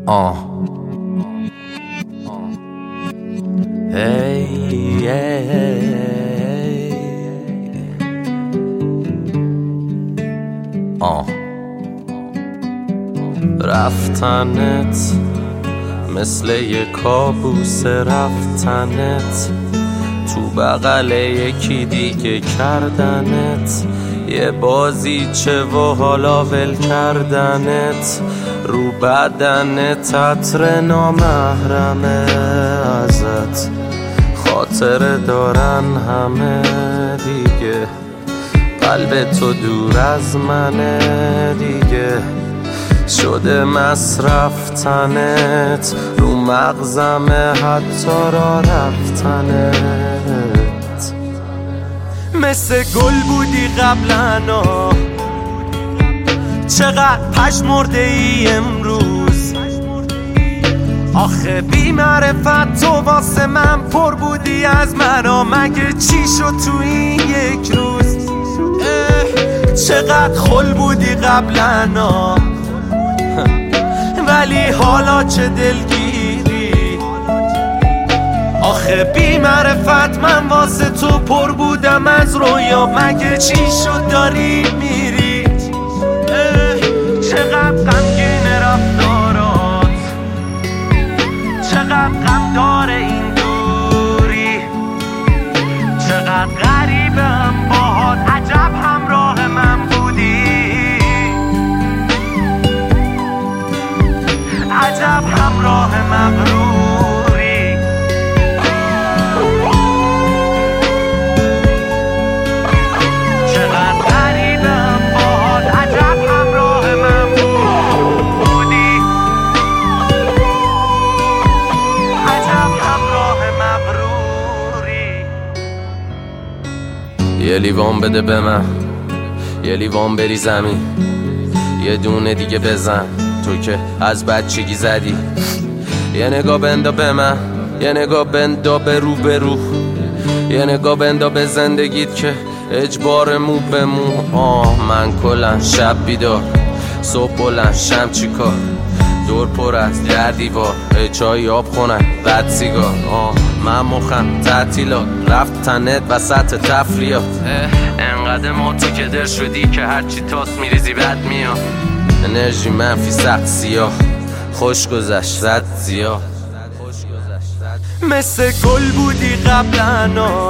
رفتنت مثل یه کابوس، رفتنت تو بغل یکی دیگه کردنت، یه بازیچه و حالا ول کردنت، رو بدنت عطر نامحرمه ازت، خاطره دارن همه دیگه، قلب تو دور از منه دیگه، شده مصرف تنت، رو مغزمه حتی را رفتنت. مثل گل بودی قبلنا، چقدر پشمرده ای امروز، آخه بی معرفت تو واسه من پر بودی از منا، مگه چی شد تو این یک روز؟ چقدر خل بودی قبلنا، ولی حالا چه دلگیری، آخه بی معرفت من واسه تو پر بودم از رویا، مگه چی شد داری میری؟ چقدر غمگین رفتارات، چقدر غم داره این دوری، چقدر غریبم باهات، عجب همراه من بودی، عجب همراه مغروری. چقدر غریبم باهات، عجب همراه من بودی، عجب همراه مغروری. یه لیوان بده به من، یه لیوان بری زمین، یه دونه دیگه بزن تو که از بچگی زدی، یه نگاه بندا به من، یه نگاه بندا به رو به رو، یه نگاه بندا به زندگیت که اجبار مو به مو. من کلن شب بیدار، صبح بلند شم چی کار، دور پر از در دیوار، چای آب خونن بد سیگار. من مخم تعطیلات، رفت تنت وسط تفریات، انقدر موتی که در شدی که هرچی تاس میریزی بد میاد، انرژی منفی سخت سیاه، خوش گذشت رد زیاد. مثل گل بودی قبلنا،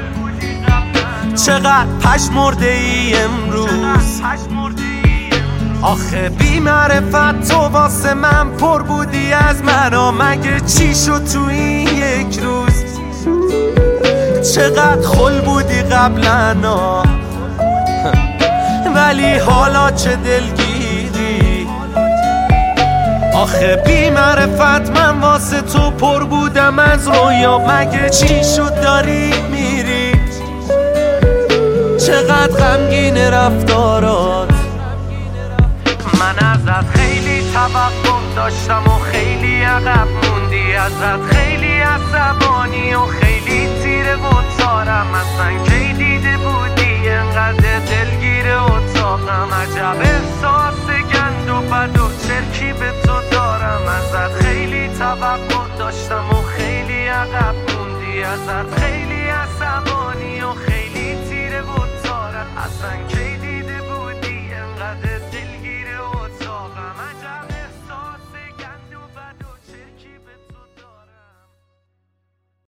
چقدر پشمرده ای امروز، آخه بی معرفت تو واسه من پر بودی از منا، مگه چی شد تو این یک روز؟ چقدر خل بودی قبلنا، ولی حالا چه دلگیری، آخه بی معرفت من واسه تو پر بودم از رویا، مگه چی شد داری میری؟ چقدر غمگین رفتارات، من ازت خیلی توقع داشتم و خیلی عقب موندی، ازت خیلی عصبانی و خیلی تیره و تارم، اصلا کی دیده بودی انقدر دلگیر اتاقم، عجب احساس گند و بد و چرکی به تو دارم، ازت خیلی توقع داشتم و خیلی عقب موندی، ازت خیلی عصبانی و خیلی تیره و تارم، اصلا کی دیده بودی انقدر